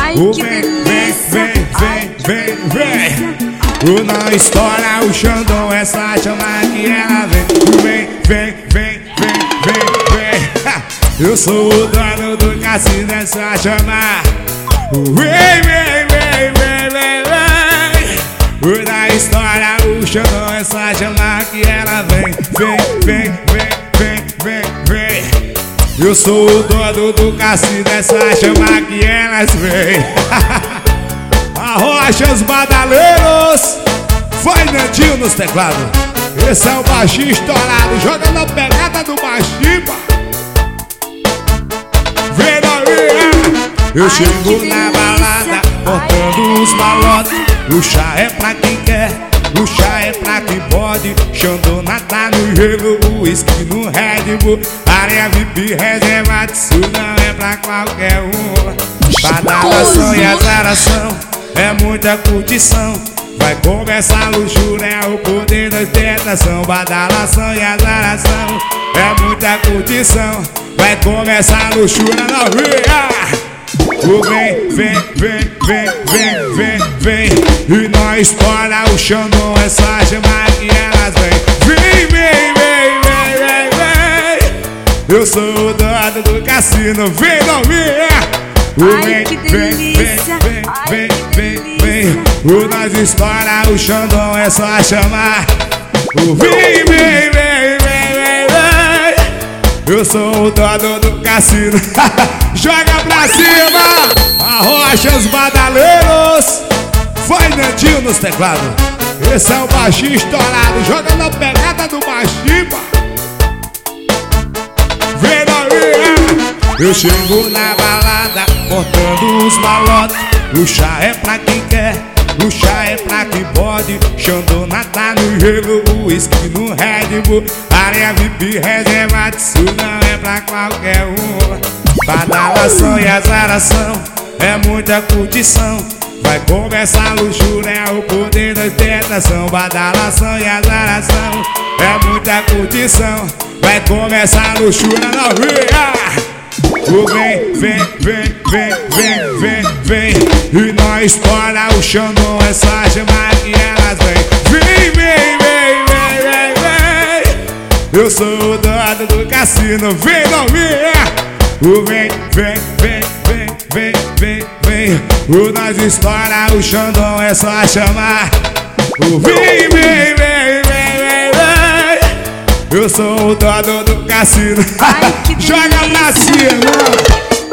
O vem. O não estoura o Xandão, é só chamar que ela vem. Vem. Eu sou o dono do cassino, é só chamar. Vem. O não estoura o Xandão, é só chamar que ela vem. Eu sou o dono do cassino, é só chamar que elas vêm. Arrocha os badaleiros. Vai, Nandinho nos teclados. Esse é o baixinho estourado. Joga na pegada do baixinho. Vem novinha. Eu chego na balada cortando os malotes. O chá é pra quem quer, o chá é pra quem pode. Xandão tá no gelo, o uísque no Red Bull. Área VIP reservada, isso não é pra qualquer um. Badalação e azaração, é muita curtição. Vai começar a luxúria, é o poder da ostentação. Badalação e azaração, é muita curtição. Vai começar a luxúria, novinha. O vem. E nós estoura o Xandão, é só chamar que elas vem. Vem. Eu sou o dono do cassino, vem novinha. O vem. O nós estoura o Xandão, é só chamar. O vem. Eu sou o dono do cassino. Joga pra cima. Arrocha os badaleiros. Vai, Nandinho nos teclados. Esse é o baixinho estourado. Joga na pegada do baixinho. Vem novinha. Eu chego na balada cortando os malotes. O chá é pra quem quer, o chá é pra quem pode. Xandão tá no gelo, o uísque no Red Bull. Área VIP reservada, isso não é pra qualquer um. Badalação e azaração, é muita curtição. Vai começar a luxúria, é o poder da ostentação. Badalação e azaração, é muita curtição. Vai começar a luxúria, novinha. O vem. E nós estoura o Xandão, é só chamar que elas vem. Vem. Eu sou o dono do cassino, vem novinha. O vem. O nós estoura o Xandão, é só chamar. O vem. Eu sou o dono do cassino. Joga pra cima.